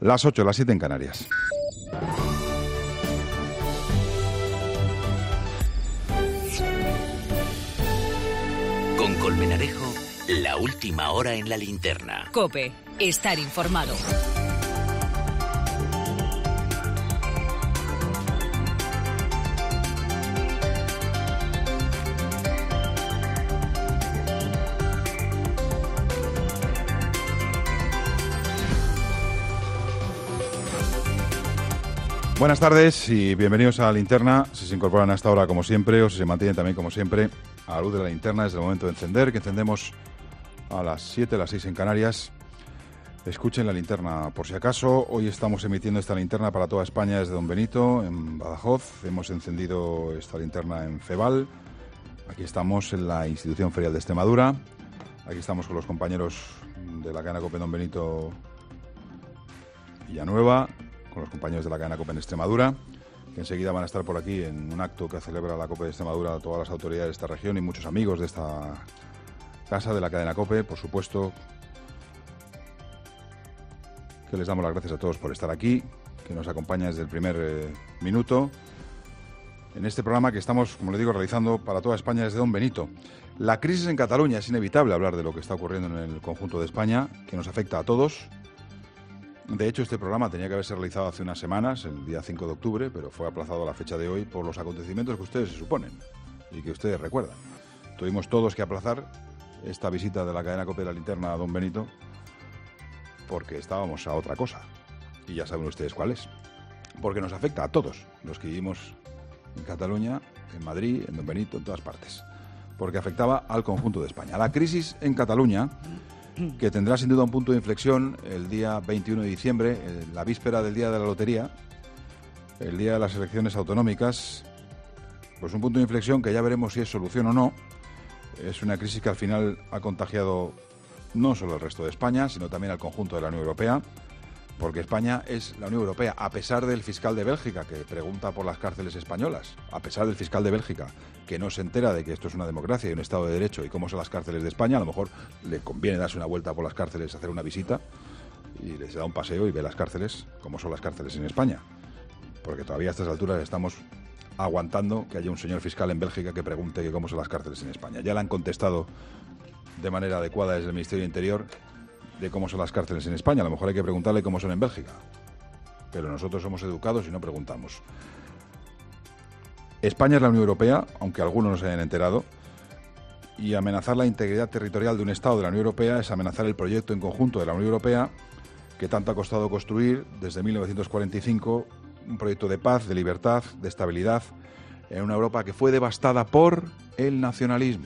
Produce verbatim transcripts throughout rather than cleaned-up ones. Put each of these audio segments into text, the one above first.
Las ocho, las siete en Canarias. Con Colmenarejo, la última hora en la linterna. COPE, estar informado. Buenas tardes y bienvenidos a la linterna. Si se incorporan a esta hora como siempre o si se mantienen también como siempre a la luz de la linterna, es el momento de encender, que encendemos a las siete, las seis en Canarias. Escuchen la linterna por si acaso. Hoy estamos emitiendo esta linterna para toda España desde Don Benito, en Badajoz. Hemos encendido esta linterna en Feval. Aquí estamos en la Institución Ferial de Extremadura. Aquí estamos con los compañeros de la cadena COPE Don Benito Villanueva, con los compañeros de la cadena COPE en Extremadura, que enseguida van a estar por aquí en un acto que celebra la COPE de Extremadura, todas las autoridades de esta región y muchos amigos de esta casa de la cadena COPE, por supuesto, que les damos las gracias a todos por estar aquí, que nos acompaña desde el primer eh, minuto en este programa que estamos, como le digo, realizando para toda España desde Don Benito. La crisis en Cataluña, es inevitable hablar de lo que está ocurriendo en el conjunto de España, que nos afecta a todos. De hecho, este programa tenía que haberse realizado hace unas semanas, el día cinco de octubre, pero fue aplazado a la fecha de hoy por los acontecimientos que ustedes se suponen y que ustedes recuerdan. Tuvimos todos que aplazar esta visita de la cadena COPE de la linterna a Don Benito porque estábamos a otra cosa. Y ya saben ustedes cuál es. Porque nos afecta a todos, los que vivimos en Cataluña, en Madrid, en Don Benito, en todas partes. Porque afectaba al conjunto de España. La crisis en Cataluña, que tendrá sin duda un punto de inflexión el día veintiuno de diciembre, la víspera del día de la lotería, el día de las elecciones autonómicas, pues un punto de inflexión que ya veremos si es solución o no. Es una crisis que al final ha contagiado no solo al resto de España, sino también al conjunto de la Unión Europea, porque España es la Unión Europea, a pesar del fiscal de Bélgica, que pregunta por las cárceles españolas, a pesar del fiscal de Bélgica, que no se entera de que esto es una democracia y un Estado de Derecho y cómo son las cárceles de España. A lo mejor le conviene darse una vuelta por las cárceles, hacer una visita y les da un paseo y ve las cárceles, cómo son las cárceles en España. Porque todavía a estas alturas estamos aguantando que haya un señor fiscal en Bélgica que pregunte que cómo son las cárceles en España. Ya le han contestado de manera adecuada desde el Ministerio de Interior de cómo son las cárceles en España. A lo mejor hay que preguntarle cómo son en Bélgica. Pero nosotros somos educados y no preguntamos. España es la Unión Europea, aunque algunos no se hayan enterado, y amenazar la integridad territorial de un Estado de la Unión Europea es amenazar el proyecto en conjunto de la Unión Europea que tanto ha costado construir desde mil novecientos cuarenta y cinco, un proyecto de paz, de libertad, de estabilidad, en una Europa que fue devastada por el nacionalismo.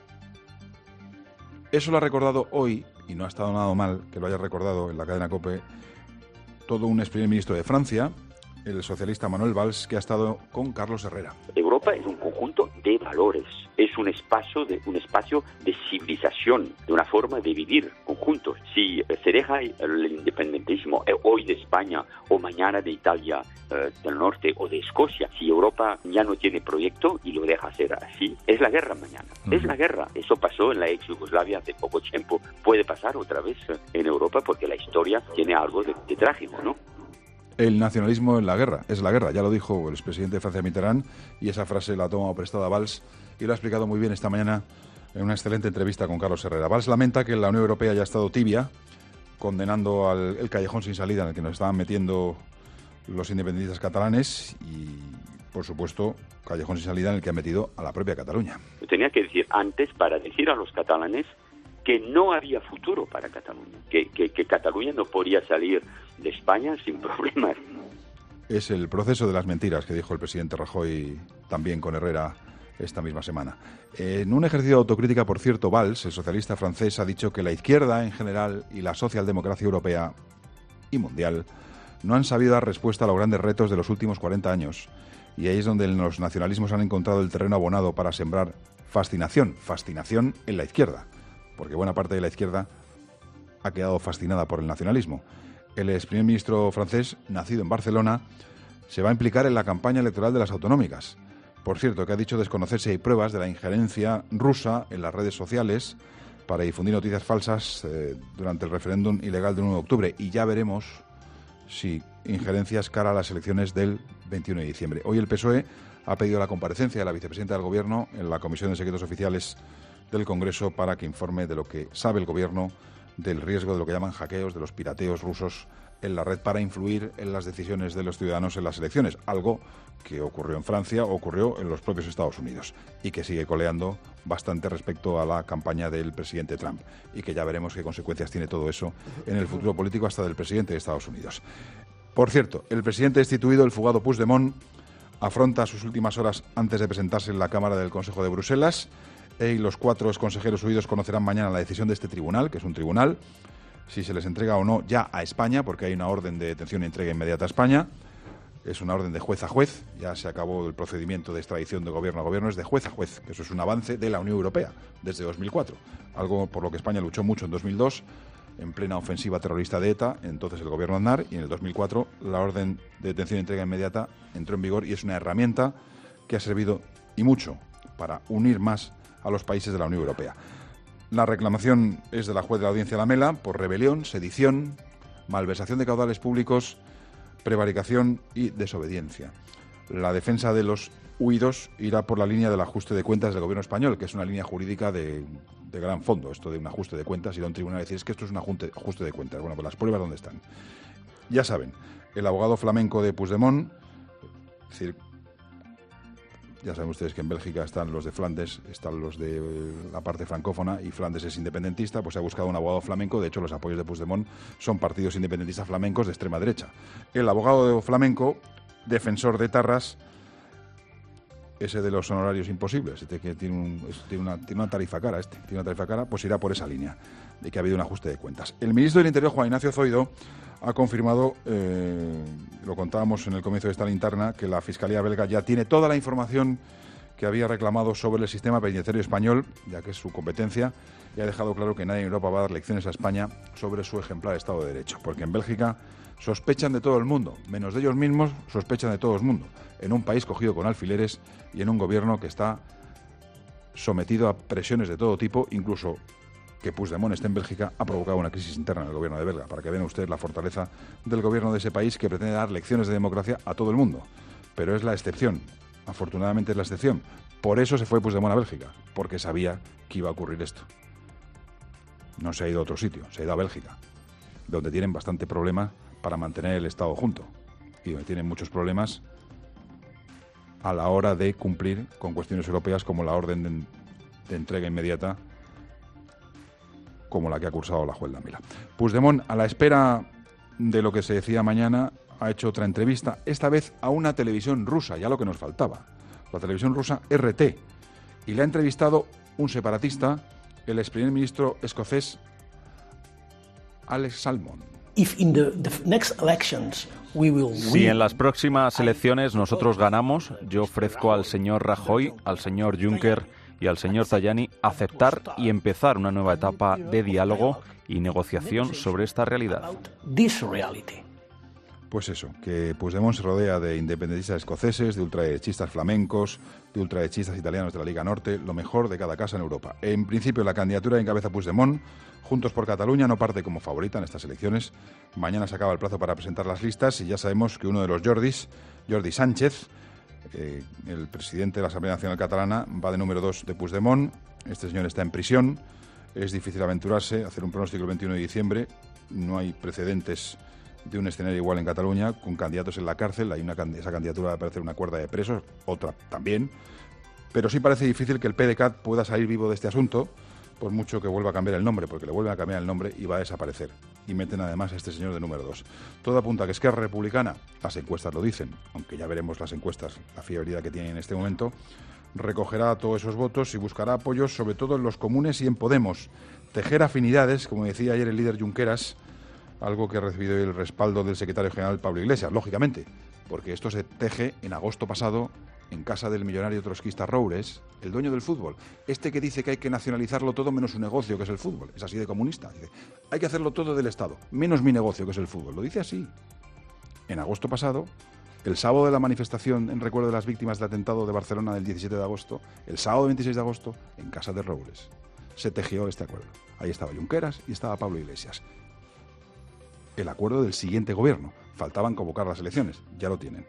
Eso lo ha recordado hoy, y no ha estado nada mal que lo haya recordado en la cadena COPE, todo un ex primer ministro de Francia, el socialista Manuel Valls, que ha estado con Carlos Herrera. Europa es un conjunto de valores, es un espacio de un espacio de civilización, de una forma de vivir conjuntos. Si se deja el independentismo hoy de España o mañana de Italia eh, del norte o de Escocia, si Europa ya no tiene proyecto y lo deja ser así, es la guerra mañana. Uh-huh. Es la guerra. Eso pasó en la ex Yugoslavia hace poco tiempo. Puede pasar otra vez en Europa porque la historia tiene algo de, de trágico, ¿no? El nacionalismo en la guerra, es la guerra, ya lo dijo el expresidente de Francia Mitterrand, y esa frase la ha tomado prestada Valls y lo ha explicado muy bien esta mañana en una excelente entrevista con Carlos Herrera. Valls lamenta que la Unión Europea haya estado tibia, condenando al el callejón sin salida en el que nos estaban metiendo los independentistas catalanes y, por supuesto, callejón sin salida en el que ha metido a la propia Cataluña. Lo tenía que decir antes para decir a los catalanes que no había futuro para Cataluña, que, que, que Cataluña no podía salir de España sin problemas. Es el proceso de las mentiras que dijo el presidente Rajoy también con Herrera esta misma semana. En un ejercicio de autocrítica, por cierto, Valls, el socialista francés, ha dicho que la izquierda en general y la socialdemocracia europea y mundial no han sabido dar respuesta a los grandes retos de los últimos cuarenta años. Y ahí es donde los nacionalismos han encontrado el terreno abonado para sembrar fascinación, fascinación en la izquierda, porque buena parte de la izquierda ha quedado fascinada por el nacionalismo. El ex primer ministro francés, nacido en Barcelona, se va a implicar en la campaña electoral de las autonómicas. Por cierto, que ha dicho desconocer si hay pruebas de la injerencia rusa en las redes sociales para difundir noticias falsas eh, durante el referéndum ilegal del uno de octubre. Y ya veremos sí, injerencias cara a las elecciones del veintiuno de diciembre. Hoy el P S O E ha pedido la comparecencia de la vicepresidenta del Gobierno en la Comisión de Secretos Oficiales del Congreso para que informe de lo que sabe el Gobierno del riesgo de lo que llaman hackeos, de los pirateos rusos en la red para influir en las decisiones de los ciudadanos en las elecciones, algo que ocurrió en Francia o ocurrió en los propios Estados Unidos y que sigue coleando bastante respecto a la campaña del presidente Trump y que ya veremos qué consecuencias tiene todo eso en el futuro político hasta del presidente de Estados Unidos. Por cierto, el presidente destituido, el fugado Puigdemont, afronta sus últimas horas antes de presentarse en la Cámara del Consejo de Bruselas y los cuatro exconsejeros huidos conocerán mañana la decisión de este tribunal, que es un tribunal, si se les entrega o no ya a España, porque hay una orden de detención e entrega inmediata a España. Es una orden de juez a juez, ya se acabó el procedimiento de extradición de gobierno a gobierno, es de juez a juez, que eso es un avance de la Unión Europea desde dos mil cuatro, algo por lo que España luchó mucho en dos mil dos, en plena ofensiva terrorista de ETA, entonces el gobierno Aznar, y en el dos mil cuatro la orden de detención e entrega inmediata entró en vigor y es una herramienta que ha servido y mucho para unir más a los países de la Unión Europea. La reclamación es de la juez de la Audiencia de la Mela por rebelión, sedición, malversación de caudales públicos, prevaricación y desobediencia. La defensa de los huidos irá por la línea del ajuste de cuentas del gobierno español, que es una línea jurídica de, de gran fondo, esto de un ajuste de cuentas, ir a un tribunal y decir es que esto es un ajuste, ajuste de cuentas. Bueno, pues las pruebas ¿dónde están? Ya saben, el abogado flamenco de Puigdemont, es decir, ya saben ustedes que en Bélgica están los de Flandes, están los de la parte francófona y Flandes es independentista, pues se ha buscado un abogado flamenco. De hecho, los apoyos de Puigdemont son partidos independentistas flamencos de extrema derecha. El abogado flamenco, defensor de etarras, ese de los honorarios imposibles, este que tiene, un, tiene, una, tiene una tarifa cara, este, tiene una tarifa cara, pues irá por esa línea de que ha habido un ajuste de cuentas. El ministro del Interior, Juan Ignacio Zoido, ha confirmado, eh, lo contábamos en el comienzo de esta linterna, que la Fiscalía belga ya tiene toda la información que había reclamado sobre el sistema penitenciario español, ya que es su competencia, y ha dejado claro que nadie en Europa va a dar lecciones a España sobre su ejemplar Estado de Derecho, porque en Bélgica sospechan de todo el mundo, menos de ellos mismos, sospechan de todo el mundo, en un país cogido con alfileres y en un gobierno que está sometido a presiones de todo tipo, incluso que Puigdemont esté en Bélgica ha provocado una crisis interna en el gobierno de Belga, para que vean ustedes la fortaleza del gobierno de ese país que pretende dar lecciones de democracia a todo el mundo. Pero es la excepción, afortunadamente es la excepción. Por eso se fue Puigdemont a Bélgica, porque sabía que iba a ocurrir esto. No se ha ido a otro sitio, se ha ido a Bélgica, donde tienen bastante problema para mantener el Estado junto y donde tienen muchos problemas a la hora de cumplir con cuestiones europeas como la orden de, de entrega inmediata, como la que ha cursado la juez Lamela. Puigdemont, a la espera de lo que se decía mañana, ha hecho otra entrevista, esta vez a una televisión rusa, ya lo que nos faltaba, la televisión rusa R T, y le ha entrevistado un separatista, el ex primer ministro escocés Alex Salmond. If in the, the next elections we will si en las próximas elecciones nosotros ganamos, yo ofrezco al señor Rajoy, al señor Juncker y al señor Tajani aceptar y empezar una nueva etapa de diálogo y negociación sobre esta realidad. Pues eso, que Puigdemont se rodea de independentistas escoceses, de ultraderechistas flamencos, de ultraderechistas italianos de la Liga Norte, lo mejor de cada casa en Europa. En principio, la candidatura que encabeza Puigdemont, Juntos por Cataluña, no parte como favorita en estas elecciones. Mañana se acaba el plazo para presentar las listas y ya sabemos que uno de los Jordis, Jordi Sánchez, eh, el presidente de la Asamblea Nacional Catalana, va de número dos de Puigdemont. Este señor está en prisión, es difícil aventurarse, hacer un pronóstico el veintiuno de diciembre, no hay precedentes de un escenario igual en Cataluña, con candidatos en la cárcel. Hay una, esa candidatura va a parecer una cuerda de presos, otra también, pero sí parece difícil que el P D C A T pueda salir vivo de este asunto, por mucho que vuelva a cambiar el nombre, porque le vuelven a cambiar el nombre y va a desaparecer. Y meten además a este señor de número dos. Todo apunta a que Esquerra Republicana, las encuestas lo dicen, aunque ya veremos las encuestas, la fiabilidad que tienen en este momento, recogerá todos esos votos y buscará apoyos, sobre todo en los comunes y en Podemos. Tejer afinidades, como decía ayer el líder Junqueras, algo que ha recibido el respaldo del secretario general Pablo Iglesias, lógicamente, porque esto se teje en agosto pasado en casa del millonario trotskista Roures, el dueño del fútbol, este que dice que hay que nacionalizarlo todo menos su negocio, que es el fútbol, es así de comunista, dice, hay que hacerlo todo del Estado, menos mi negocio, que es el fútbol, lo dice así. En agosto pasado, el sábado de la manifestación en recuerdo de las víctimas del atentado de Barcelona del diecisiete de agosto, el sábado veintiséis de agosto, en casa de Roures, se tejió este acuerdo. Ahí estaba Junqueras y estaba Pablo Iglesias. el acuerdo del siguiente gobierno. Faltaban convocar las elecciones, ya lo tienen.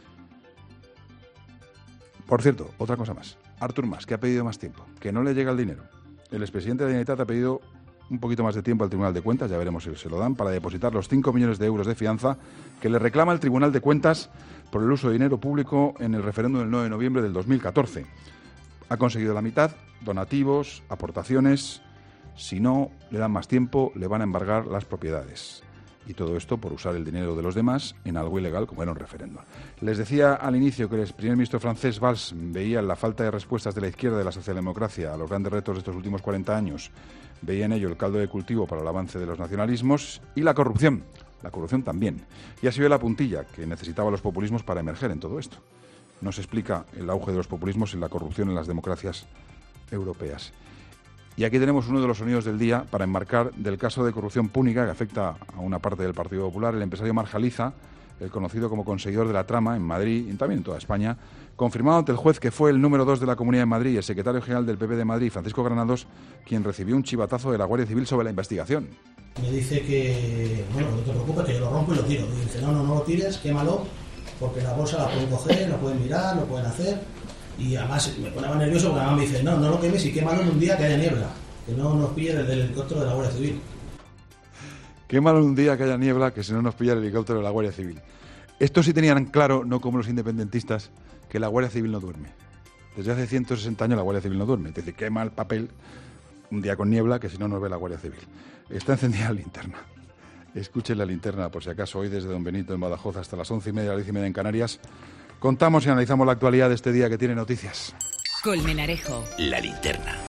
Por cierto, otra cosa más. Artur Mas, que ha pedido más tiempo, que no le llega el dinero. El expresidente de la Generalitat ha pedido un poquito más de tiempo al Tribunal de Cuentas, ya veremos si se lo dan, para depositar los cinco millones de euros de fianza que le reclama el Tribunal de Cuentas por el uso de dinero público en el referéndum del nueve de noviembre del dos mil catorce. Ha conseguido la mitad, donativos, aportaciones. Si no le dan más tiempo, le van a embargar las propiedades. Y todo esto por usar el dinero de los demás en algo ilegal como era un referéndum. Les decía al inicio que el primer ministro francés Valls veía la falta de respuestas de la izquierda de la socialdemocracia a los grandes retos de estos últimos cuarenta años, veía en ello el caldo de cultivo para el avance de los nacionalismos y la corrupción. La corrupción también. Y así ve la puntilla que necesitaba los populismos para emerger en todo esto. No se explica el auge de los populismos y la corrupción en las democracias europeas. Y aquí tenemos uno de los sonidos del día para enmarcar del caso de corrupción púnica que afecta a una parte del Partido Popular, el empresario Marjaliza, el conocido como conseguidor de la trama en Madrid y también en toda España, confirmado ante el juez que fue el número dos de la Comunidad de Madrid y el secretario general del P P de Madrid, Francisco Granados, quien recibió un chivatazo de la Guardia Civil sobre la investigación. Me dice que, bueno, no te preocupes, que yo lo rompo y lo tiro. Y dice, no, no, no lo tires, quémalo, porque la bolsa la pueden coger, la pueden mirar, lo pueden hacer. Y además me ponía nervioso porque además me dice, no, no lo quemes y quémalo en un día que haya niebla, que no nos pille el del helicóptero de la Guardia Civil. Quémalo en un día que haya niebla, que si no nos pilla el helicóptero de la Guardia Civil. Estos sí tenían claro, no como los independentistas, que la Guardia Civil no duerme. Desde hace ciento sesenta años la Guardia Civil no duerme. Es decir, quema el papel un día con niebla, que si no nos ve la Guardia Civil. Está encendida la linterna. Escuchen la linterna, por si acaso, hoy desde Don Benito en Badajoz hasta las once y media, las diez y media en Canarias. Contamos y analizamos la actualidad de este día que tiene noticias. Colmenarejo. La linterna.